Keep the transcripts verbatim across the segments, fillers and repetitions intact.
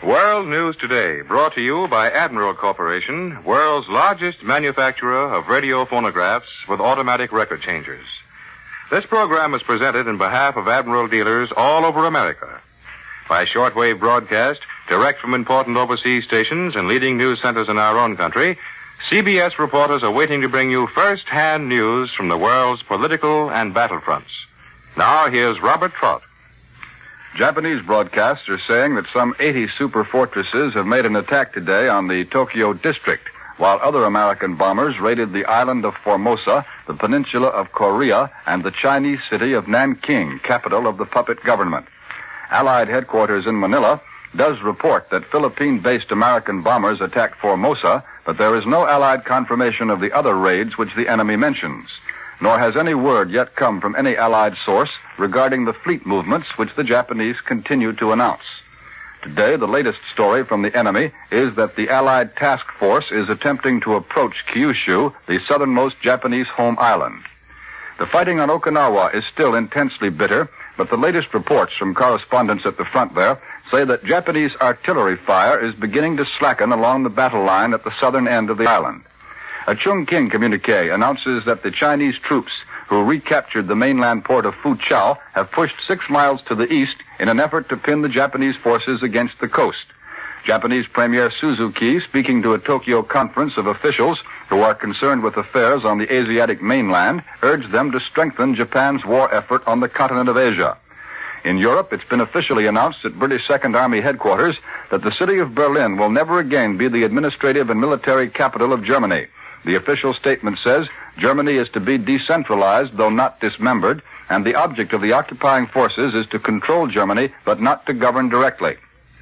World News Today, brought to you by Admiral Corporation, world's largest manufacturer of radio phonographs with automatic record changers. This program is presented in behalf of Admiral dealers all over America. By shortwave broadcast, direct from important overseas stations and leading news centers in our own country, C B S reporters are waiting to bring you first-hand news from the world's political and battlefronts. Now, here's Robert Trott. Japanese broadcasts are saying that some eighty super fortresses have made an attack today on the Tokyo district, while other American bombers raided the island of Formosa, the peninsula of Korea, and the Chinese city of Nanking, capital of the puppet government. Allied headquarters in Manila does report that Philippine-based American bombers attacked Formosa, but there is no Allied confirmation of the other raids which the enemy mentions. Nor has any word yet come from any Allied source regarding the fleet movements which the Japanese continue to announce. Today, the latest story from the enemy is that the Allied task force is attempting to approach Kyushu, the southernmost Japanese home island. The fighting on Okinawa is still intensely bitter, but the latest reports from correspondents at the front there say that Japanese artillery fire is beginning to slacken along the battle line at the southern end of the island. A Chungking communique announces that the Chinese troops who recaptured the mainland port of Foochow have pushed six miles to the east in an effort to pin the Japanese forces against the coast. Japanese Premier Suzuki, speaking to a Tokyo conference of officials who are concerned with affairs on the Asiatic mainland, urged them to strengthen Japan's war effort on the continent of Asia. In Europe, it's been officially announced at British Second Army headquarters that the city of Berlin will never again be the administrative and military capital of Germany. The official statement says Germany is to be decentralized, though not dismembered, and the object of the occupying forces is to control Germany, but not to govern directly.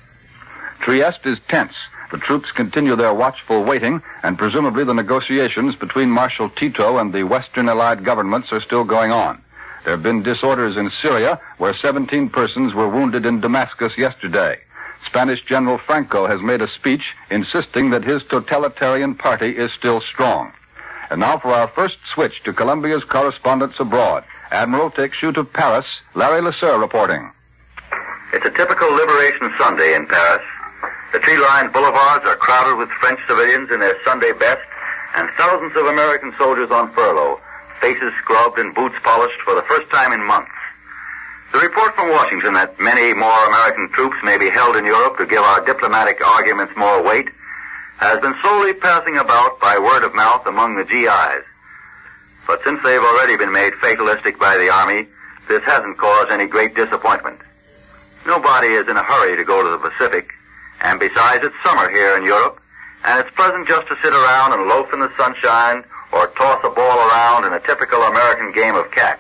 Trieste is tense. The troops continue their watchful waiting, and presumably the negotiations between Marshal Tito and the Western Allied governments are still going on. There have been disorders in Syria, where seventeen persons were wounded in Damascus yesterday. Spanish General Franco has made a speech insisting that his totalitarian party is still strong. And now for our first switch to Columbia's correspondents abroad. Admiral takes you to Paris. Larry Lasser reporting. It's a typical Liberation Sunday in Paris. The tree-lined boulevards are crowded with French civilians in their Sunday best, and thousands of American soldiers on furlough, faces scrubbed and boots polished for the first time in months. The report from Washington that many more American troops may be held in Europe to give our diplomatic arguments more weight has been slowly passing about by word of mouth among the G Is. But since they've already been made fatalistic by the Army, this hasn't caused any great disappointment. Nobody is in a hurry to go to the Pacific, and besides, it's summer here in Europe, and it's pleasant just to sit around and loaf in the sunshine or toss a ball around in a typical American game of catch.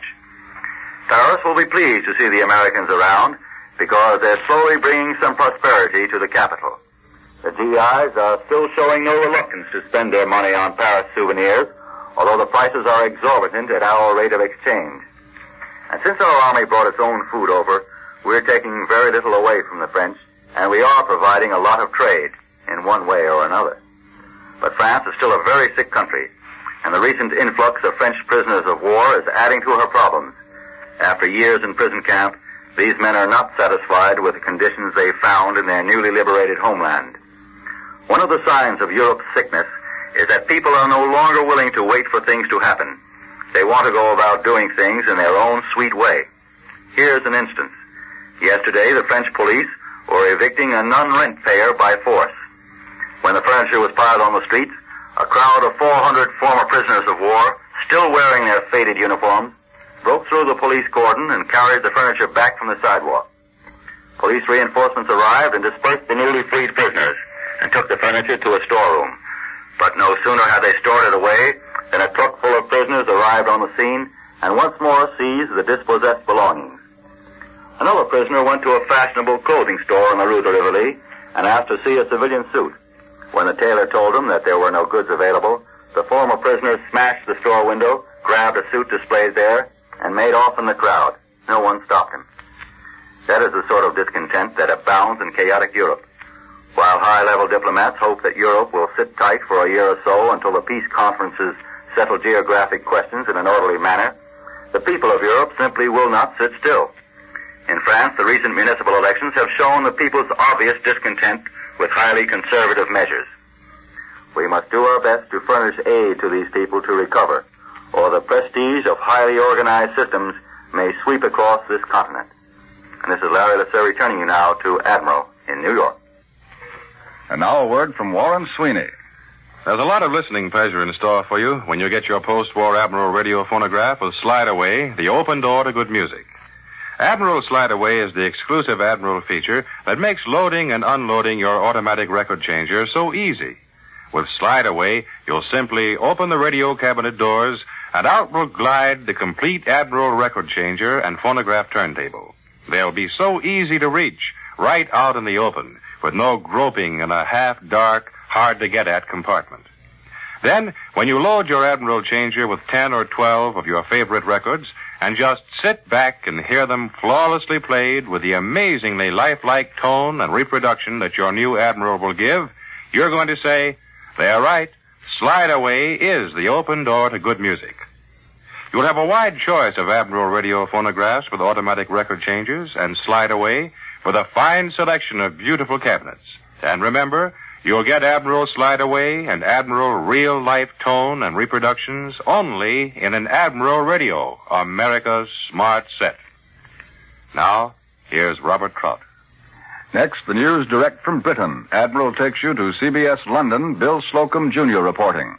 Paris will be pleased to see the Americans around because they're slowly bringing some prosperity to the capital. The G Is are still showing no reluctance to spend their money on Paris souvenirs, although the prices are exorbitant at our rate of exchange. And since our army brought its own food over, we're taking very little away from the French, and we are providing a lot of trade in one way or another. But France is still a very sick country, and the recent influx of French prisoners of war is adding to her problems. After years in prison camp, these men are not satisfied with the conditions they found in their newly liberated homeland. One of the signs of Europe's sickness is that people are no longer willing to wait for things to happen. They want to go about doing things in their own sweet way. Here's an instance. Yesterday, the French police were evicting a non-rent payer by force. When the furniture was piled on the streets, a crowd of four hundred former prisoners of war, still wearing their faded uniforms, broke through the police cordon and carried the furniture back from the sidewalk. Police reinforcements arrived and dispersed the newly freed prisoners and took the furniture to a storeroom. But no sooner had they stored it away than a truck full of prisoners arrived on the scene and once more seized the dispossessed belongings. Another prisoner went to a fashionable clothing store on the Rue de Rivoli and asked to see a civilian suit. When the tailor told him that there were no goods available, the former prisoner smashed the store window, grabbed a suit displayed there, and made off in the crowd. No one stopped him. That is the sort of discontent that abounds in chaotic Europe. While high-level diplomats hope that Europe will sit tight for a year or so until the peace conferences settle geographic questions in an orderly manner, the people of Europe simply will not sit still. In France, the recent municipal elections have shown the people's obvious discontent with highly conservative measures. We must do our best to furnish aid to these people to recover, or the prestige of highly organized systems may sweep across this continent. And this is Larry Lasser returning you now to Admiral in New York. And now a word from Warren Sweeney. There's a lot of listening pleasure in store for you when you get your post-war Admiral radio phonograph with Slide Away, the open door to good music. Admiral Slide Away is the exclusive Admiral feature that makes loading and unloading your automatic record changer so easy. With Slide Away, you'll simply open the radio cabinet doors and out will glide the complete Admiral record changer and phonograph turntable. They'll be so easy to reach, right out in the open, with no groping in a half-dark, hard-to-get-at compartment. Then, when you load your Admiral changer with ten or twelve of your favorite records, and just sit back and hear them flawlessly played with the amazingly lifelike tone and reproduction that your new Admiral will give, you're going to say, they're right, Slide Away is the open door to good music. You'll have a wide choice of Admiral radio phonographs with automatic record changers and Slide Away with a fine selection of beautiful cabinets. And remember, you'll get Admiral Slide Away and Admiral real-life tone and reproductions only in an Admiral Radio, America's smart set. Now, here's Robert Trout. Next, the news direct from Britain. Admiral takes you to C B S London, Bill Slocum Junior reporting.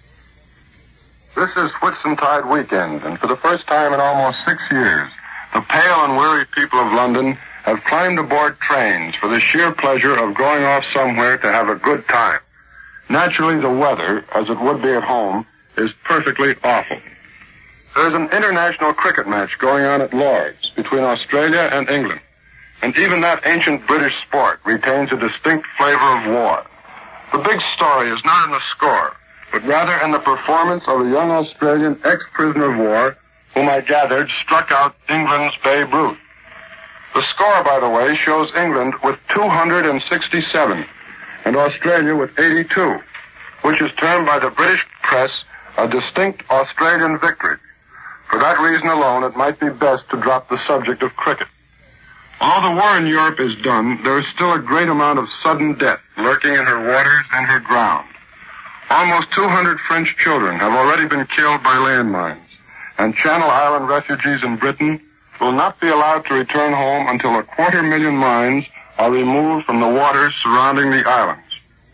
This is Whitsuntide weekend, and for the first time in almost six years, the pale and weary people of London have climbed aboard trains for the sheer pleasure of going off somewhere to have a good time. Naturally, the weather, as it would be at home, is perfectly awful. There's an international cricket match going on at Lord's between Australia and England, and even that ancient British sport retains a distinct flavor of war. The big story is not in the score, but rather in the performance of a young Australian ex-prisoner of war whom I gathered struck out England's Babe Ruth. The score, by the way, shows England with two hundred sixty-seven and Australia with eighty-two, which is termed by the British press a distinct Australian victory. For that reason alone, it might be best to drop the subject of cricket. Although the war in Europe is done, there is still a great amount of sudden death lurking in her waters and her ground. Almost two hundred French children have already been killed by landmines, and Channel Island refugees in Britain will not be allowed to return home until a quarter million mines are removed from the waters surrounding the islands.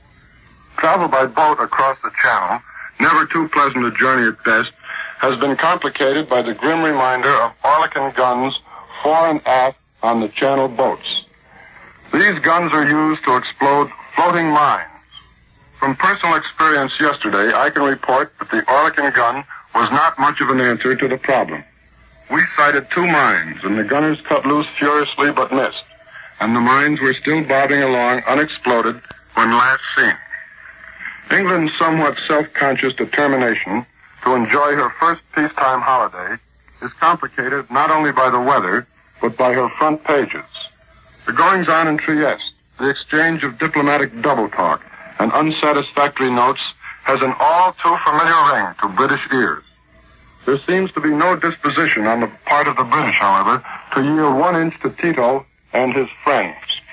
Travel by boat across the channel, never too pleasant a journey at best, has been complicated by the grim reminder of Oerlikon guns fore and aft on the channel boats. These guns are used to explode floating mines. From personal experience yesterday, I can report that the Oerlikon gun was not much of an answer to the problem. We sighted two mines, and the gunners cut loose furiously but missed, and the mines were still bobbing along unexploded when last seen. England's somewhat self-conscious determination to enjoy her first peacetime holiday is complicated not only by the weather, but by her front pages. The goings-on in Trieste, the exchange of diplomatic double-talk and unsatisfactory notes has an all-too-familiar ring to British ears. There seems to be no disposition on the part of the British, however, to yield one inch to Tito and his friends.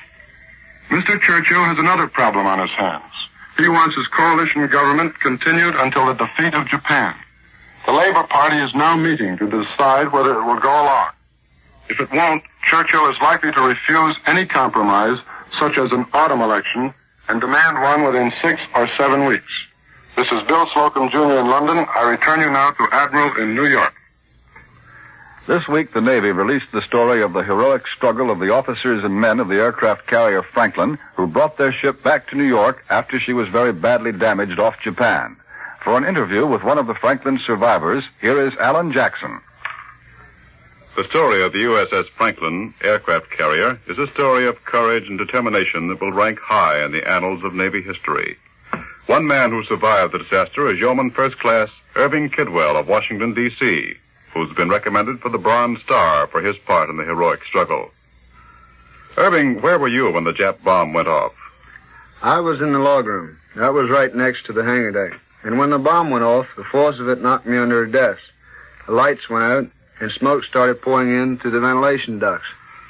Mister Churchill has another problem on his hands. He wants his coalition government continued until the defeat of Japan. The Labour Party is now meeting to decide whether it will go along. If it won't, Churchill is likely to refuse any compromise, such as an autumn election, and demand one within six or seven weeks. This is Bill Slocum Junior in London. I return you now to Admiral in New York. This week, the Navy released the story of the heroic struggle of the officers and men of the aircraft carrier Franklin, who brought their ship back to New York after she was very badly damaged off Japan. For an interview with one of the Franklin survivors, here is Alan Jackson. The story of the U S S Franklin aircraft carrier is a story of courage and determination that will rank high in the annals of Navy history. One man who survived the disaster is Yeoman First Class Irving Kidwell of Washington, D C, who's been recommended for the Bronze Star for his part in the heroic struggle. Irving, where were you when the Jap bomb went off? I was in the log room. That was right next to the hangar deck. And when the bomb went off, the force of it knocked me under a desk. The lights went out, and smoke started pouring in through the ventilation ducts.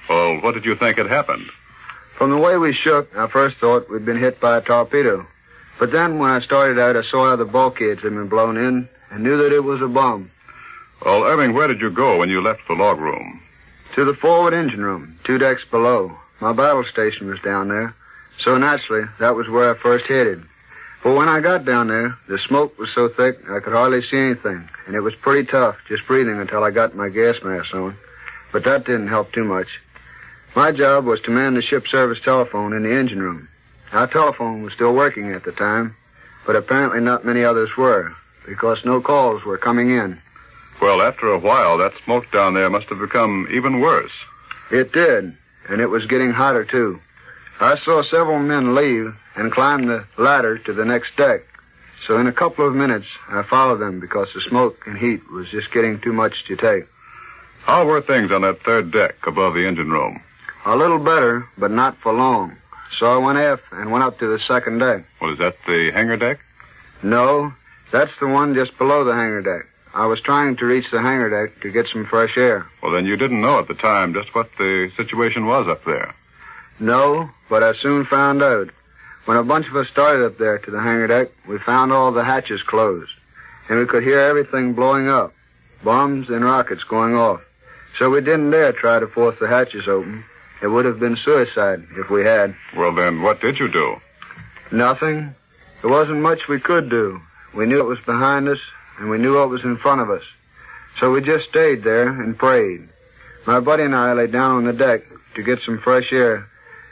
Well, what did you think had happened? From the way we shook, I first thought we'd been hit by a torpedo. But then when I started out, I saw how the bulkheads had been blown in and knew that it was a bomb. Well, Irving, where did you go when you left the log room? To the forward engine room, two decks below. My battle station was down there. So naturally, that was where I first headed. But when I got down there, the smoke was so thick I could hardly see anything, and it was pretty tough just breathing until I got my gas mask on. But that didn't help too much. My job was to man the ship service telephone in the engine room. Our telephone was still working at the time, but apparently not many others were, because no calls were coming in. Well, after a while, that smoke down there must have become even worse. It did, and it was getting hotter, too. I saw several men leave and climb the ladder to the next deck. So in a couple of minutes, I followed them because the smoke and heat was just getting too much to take. How were things on that third deck above the engine room? A little better, but not for long. So I went aft and went up to the second deck. Well, is that the hangar deck? No, that's the one just below the hangar deck. I was trying to reach the hangar deck to get some fresh air. Well, then you didn't know at the time just what the situation was up there. No, but I soon found out. When a bunch of us started up there to the hangar deck, we found all the hatches closed, and we could hear everything blowing up, bombs and rockets going off. So we didn't dare try to force the hatches open. It would have been suicide if we had. Well, then, what did you do? Nothing. There wasn't much we could do. We knew it was behind us, and we knew what was in front of us. So we just stayed there and prayed. My buddy and I lay down on the deck to get some fresh air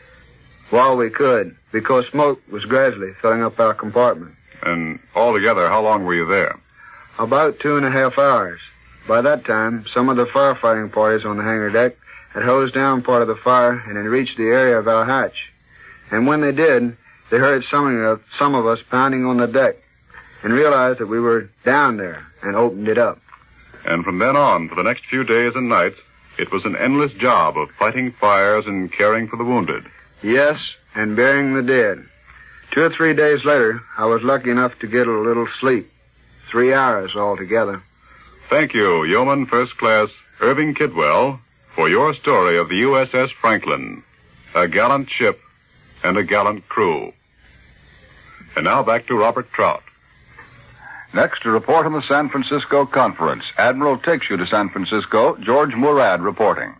while we could, because smoke was gradually filling up our compartment. And altogether, how long were you there? About two and a half hours. By that time, some of the firefighting parties on the hangar deck had hosed down part of the fire and had reached the area of our hatch. And when they did, they heard some of, some of us pounding on the deck and realized that we were down there and opened it up. And from then on, for the next few days and nights, it was an endless job of fighting fires and caring for the wounded. Yes, and burying the dead. Two or three days later, I was lucky enough to get a little sleep. Three hours altogether. Thank you, Yeoman First Class Irving Kidwell, for your story of the U S S Franklin, a gallant ship and a gallant crew. And now back to Robert Trout. Next, to report on the San Francisco conference. Admiral takes you to San Francisco. George Murad reporting.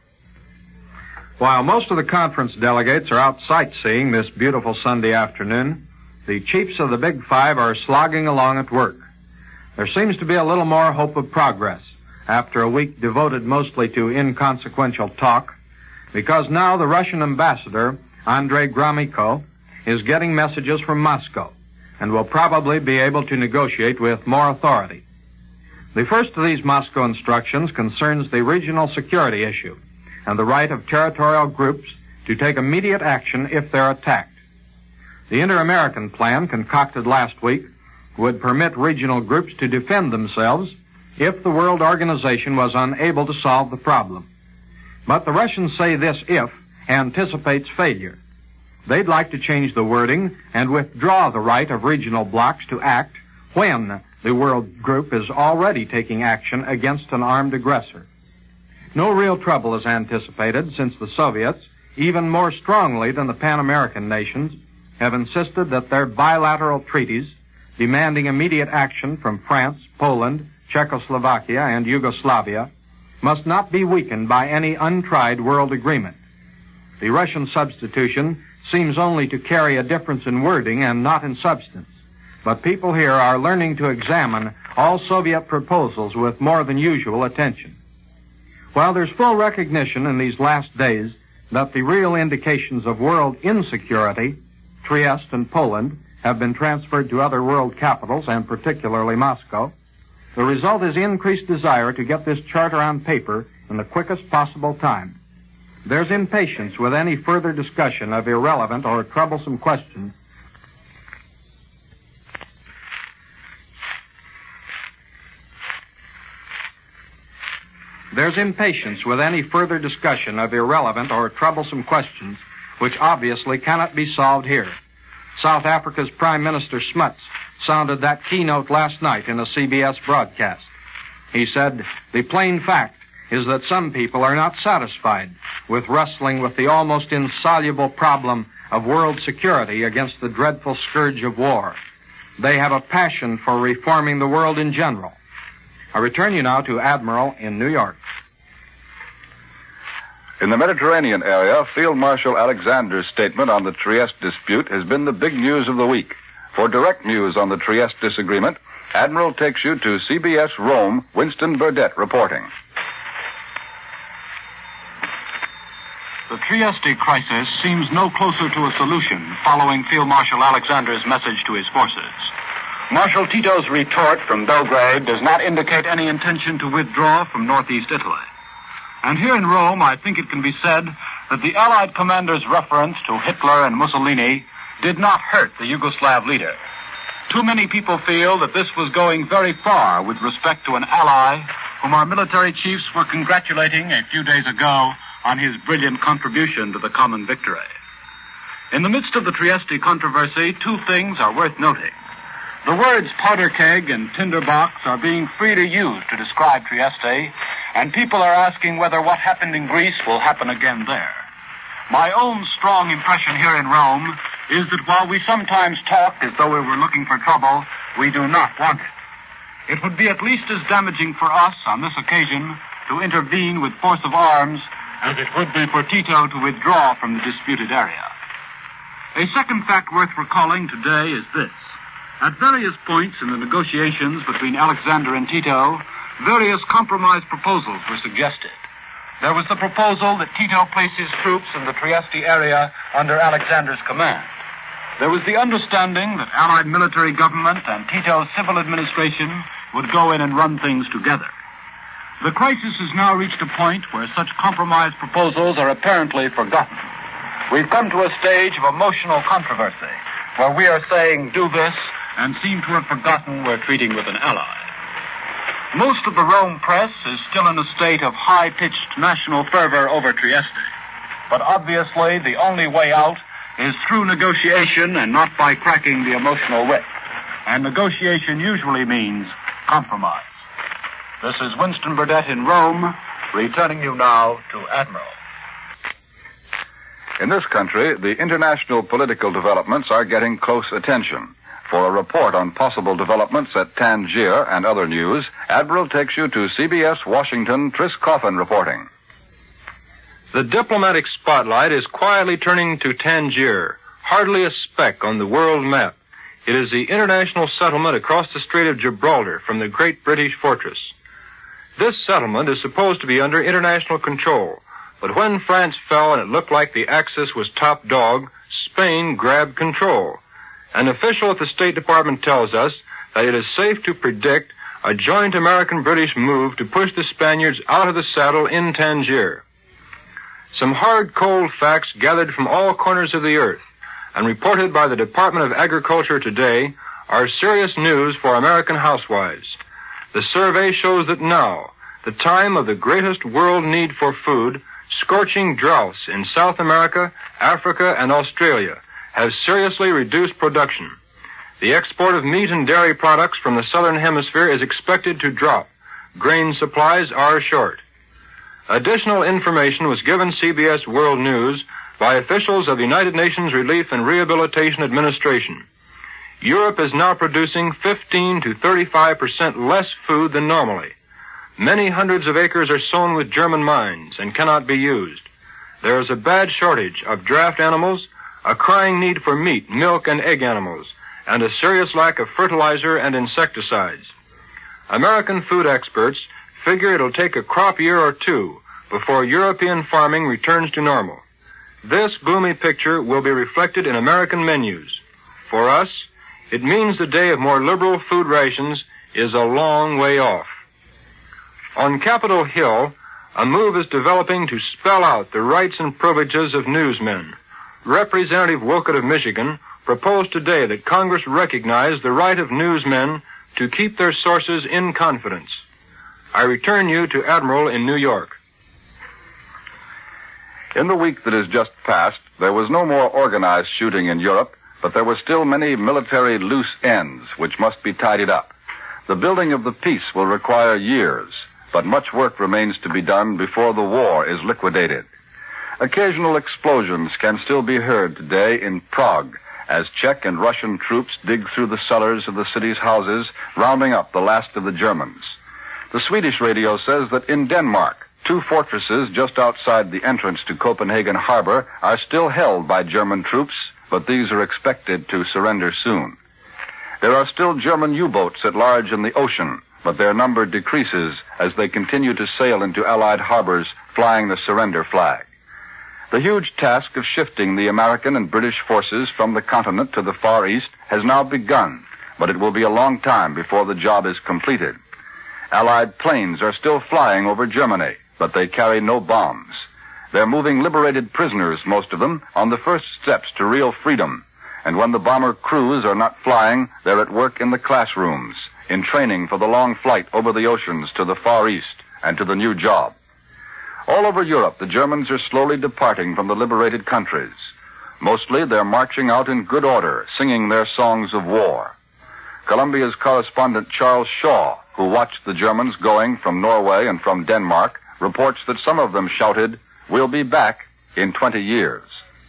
While most of the conference delegates are out sightseeing this beautiful Sunday afternoon, the chiefs of the Big Five are slogging along at work. There seems to be a little more hope of progress after a week devoted mostly to inconsequential talk, because now the Russian ambassador, Andrei Gromyko, is getting messages from Moscow and will probably be able to negotiate with more authority. The first of these Moscow instructions concerns the regional security issue and the right of territorial groups to take immediate action if they're attacked. The Inter-American Plan, concocted last week, would permit regional groups to defend themselves if the World Organization was unable to solve the problem. But the Russians say this if anticipates failure. They'd like to change the wording and withdraw the right of regional blocs to act when the World Group is already taking action against an armed aggressor. No real trouble is anticipated since the Soviets, even more strongly than the Pan-American nations, have insisted that their bilateral treaties demanding immediate action from France, Poland, Czechoslovakia, and Yugoslavia must not be weakened by any untried world agreement. The Russian substitution seems only to carry a difference in wording and not in substance, but people here are learning to examine all Soviet proposals with more than usual attention. While there's full recognition in these last days that the real indications of world insecurity, Trieste and Poland, have been transferred to other world capitals, and particularly Moscow, the result is increased desire to get this charter on paper in the quickest possible time. There's impatience with any further discussion of irrelevant or troublesome questions. There's impatience with any further discussion of irrelevant or troublesome questions which obviously cannot be solved here. South Africa's Prime Minister Smuts sounded that keynote last night in a C B S broadcast. He said, "The plain fact is that some people are not satisfied with wrestling with the almost insoluble problem of world security against the dreadful scourge of war. They have a passion for reforming the world in general. I return you now to Admiral in New York. In the Mediterranean area, Field Marshal Alexander's statement on the Trieste dispute has been the big news of the week. For direct news on the Trieste disagreement, Admiral takes you to C B S Rome, Winston Burdett reporting. The Trieste crisis seems no closer to a solution following Field Marshal Alexander's message to his forces. Marshal Tito's retort from Belgrade does not indicate any intention to withdraw from northeast Italy. And here in Rome, I think it can be said that the Allied commander's reference to Hitler and Mussolini did not hurt the Yugoslav leader. Too many people feel that this was going very far with respect to an ally whom our military chiefs were congratulating a few days ago on his brilliant contribution to the common victory. In the midst of the Trieste controversy, two things are worth noting. The words powder keg and tinderbox are being freely used to describe Trieste, and people are asking whether what happened in Greece will happen again there. My own strong impression here in Rome is that while we sometimes talk as though we were looking for trouble, we do not want it. It would be at least as damaging for us on this occasion to intervene with force of arms as it would be for Tito to withdraw from the disputed area. A second fact worth recalling today is this. At various points in the negotiations between Alexander and Tito, various compromise proposals were suggested. There was the proposal that Tito place his troops in the Trieste area under Alexander's command. There was the understanding that Allied military government and Tito's civil administration would go in and run things together. The crisis has now reached a point where such compromise proposals are apparently forgotten. We've come to a stage of emotional controversy, where we are saying, do this, and seem to have forgotten we're treating with an ally. Most of the Rome press is still in a state of high-pitched national fervor over Trieste. But obviously, the only way out is through negotiation and not by cracking the emotional whip. And negotiation usually means compromise. This is Winston Burdett in Rome, returning you now to Admiral. In this country, the international political developments are getting close attention. For a report on possible developments at Tangier and other news, Admiral takes you to C B S Washington, Tris Coffin reporting. The diplomatic spotlight is quietly turning to Tangier, hardly a speck on the world map. It is the international settlement across the Strait of Gibraltar from the great British fortress. This settlement is supposed to be under international control, but when France fell and it looked like the Axis was top dog, Spain grabbed control. An official at the State Department tells us that it is safe to predict a joint American-British move to push the Spaniards out of the saddle in Tangier. Some hard, cold facts gathered from all corners of the earth and reported by the Department of Agriculture today are serious news for American housewives. The survey shows that now, the time of the greatest world need for food, scorching droughts in South America, Africa, and Australia have seriously reduced production. The export of meat and dairy products from the southern hemisphere is expected to drop. Grain supplies are short. Additional information was given C B S World News by officials of the United Nations Relief and Rehabilitation Administration. Europe is now producing fifteen to thirty-five percent less food than normally. Many hundreds of acres are sown with German mines and cannot be used. There is a bad shortage of draft animals, a crying need for meat, milk, and egg animals, and a serious lack of fertilizer and insecticides. American food experts figure it'll take a crop year or two before European farming returns to normal. This gloomy picture will be reflected in American menus. For us, it means the day of more liberal food rations is a long way off. On Capitol Hill, a move is developing to spell out the rights and privileges of newsmen. Representative Wolcott of Michigan proposed today that Congress recognize the right of newsmen to keep their sources in confidence. I return you to Admiral in New York. In the week that has just passed, there was no more organized shooting in Europe, but there were still many military loose ends which must be tidied up. The building of the peace will require years, but much work remains to be done before the war is liquidated. Occasional explosions can still be heard today in Prague as Czech and Russian troops dig through the cellars of the city's houses, rounding up the last of the Germans. The Swedish radio says that in Denmark, two fortresses just outside the entrance to Copenhagen harbor are still held by German troops, but these are expected to surrender soon. There are still German U-boats at large in the ocean, but their number decreases as they continue to sail into Allied harbors flying the surrender flag. The huge task of shifting the American and British forces from the continent to the Far East has now begun, but it will be a long time before the job is completed. Allied planes are still flying over Germany, but they carry no bombs. They're moving liberated prisoners, most of them, on the first steps to real freedom. And when the bomber crews are not flying, they're at work in the classrooms, in training for the long flight over the oceans to the Far East and to the new job. All over Europe, the Germans are slowly departing from the liberated countries. Mostly, they're marching out in good order, singing their songs of war. Columbia's correspondent Charles Shaw, who watched the Germans going from Norway and from Denmark, reports that some of them shouted, "We'll be back in twenty years."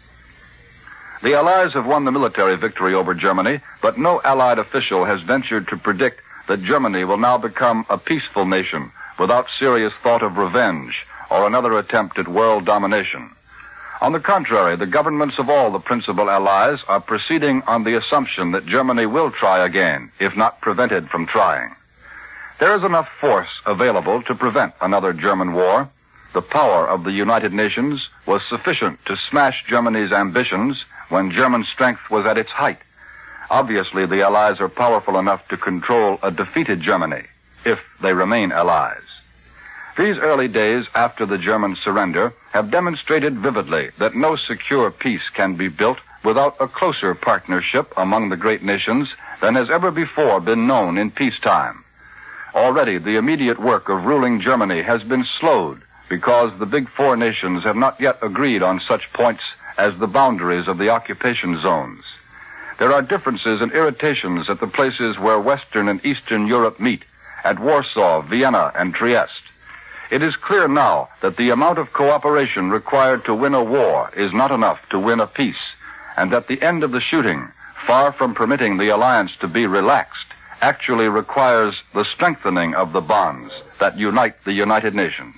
The Allies have won the military victory over Germany, but no Allied official has ventured to predict that Germany will now become a peaceful nation without serious thought of revenge or another attempt at world domination. On the contrary, the governments of all the principal Allies are proceeding on the assumption that Germany will try again, if not prevented from trying. There is enough force available to prevent another German war. The power of the United Nations was sufficient to smash Germany's ambitions when German strength was at its height. Obviously, the Allies are powerful enough to control a defeated Germany, if they remain allies. These early days after the German surrender have demonstrated vividly that no secure peace can be built without a closer partnership among the great nations than has ever before been known in peacetime. Already, the immediate work of ruling Germany has been slowed because the big four nations have not yet agreed on such points as the boundaries of the occupation zones. There are differences and irritations at the places where Western and Eastern Europe meet, at Warsaw, Vienna, and Trieste. It is clear now that the amount of cooperation required to win a war is not enough to win a peace, and that the end of the shooting, far from permitting the alliance to be relaxed, actually requires the strengthening of the bonds that unite the United Nations.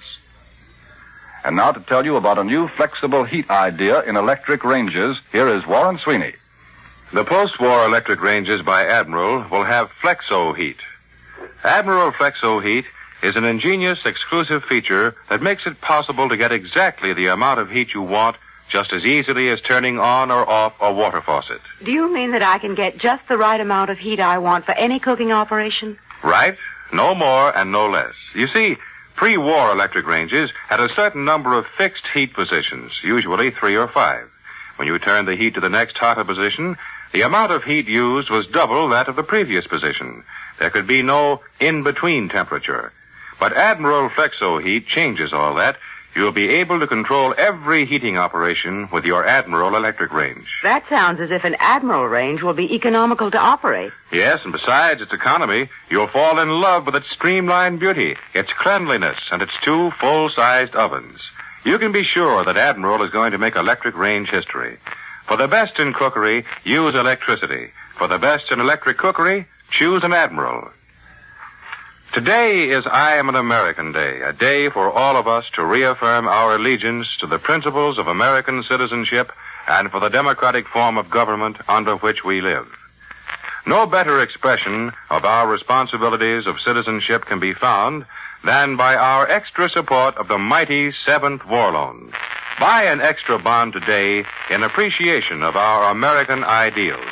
And now to tell you about a new flexible heat idea in electric ranges, here is Warren Sweeney. The post-war electric ranges by Admiral will have Flexo Heat. Admiral Flexo Heat is an ingenious, exclusive feature that makes it possible to get exactly the amount of heat you want just as easily as turning on or off a water faucet. Do you mean that I can get just the right amount of heat I want for any cooking operation? Right. No more and no less. You see, pre-war electric ranges had a certain number of fixed heat positions, usually three or five. When you turned the heat to the next hotter position, the amount of heat used was double that of the previous position. There could be no in-between temperature. But Admiral Flexo Heat changes all that. You'll be able to control every heating operation with your Admiral electric range. That sounds as if an Admiral range will be economical to operate. Yes, and besides its economy, you'll fall in love with its streamlined beauty, its cleanliness, and its two full-sized ovens. You can be sure that Admiral is going to make electric range history. For the best in cookery, use electricity. For the best in electric cookery, choose an Admiral. Today is I Am an American Day, a day for all of us to reaffirm our allegiance to the principles of American citizenship and for the democratic form of government under which we live. No better expression of our responsibilities of citizenship can be found than by our extra support of the mighty Seventh War Loan. Buy an extra bond today in appreciation of our American ideals.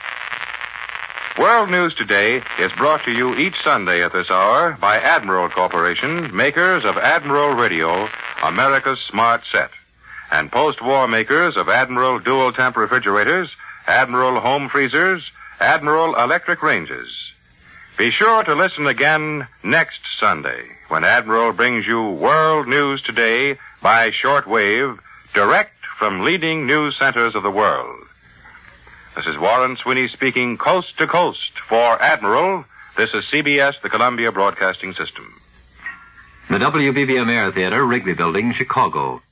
World News Today is brought to you each Sunday at this hour by Admiral Corporation, makers of Admiral Radio, America's smart set, and post-war makers of Admiral dual temp refrigerators, Admiral home freezers, Admiral electric ranges. Be sure to listen again next Sunday when Admiral brings you World News Today by shortwave, direct from leading news centers of the world. This is Warren Sweeney speaking coast to coast for Admiral. This is C B S, the Columbia Broadcasting System. The W B B M Air Theater, Wrigley Building, Chicago.